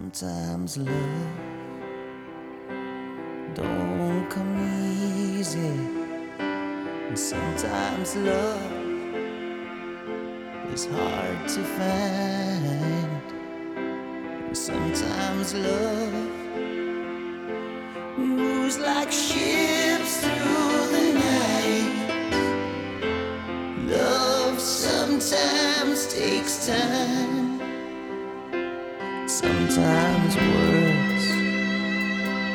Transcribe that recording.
Sometimes love don't come easy, and sometimes love is hard to find, and sometimes love moves like ships through the night. Love sometimes takes time, sometimes words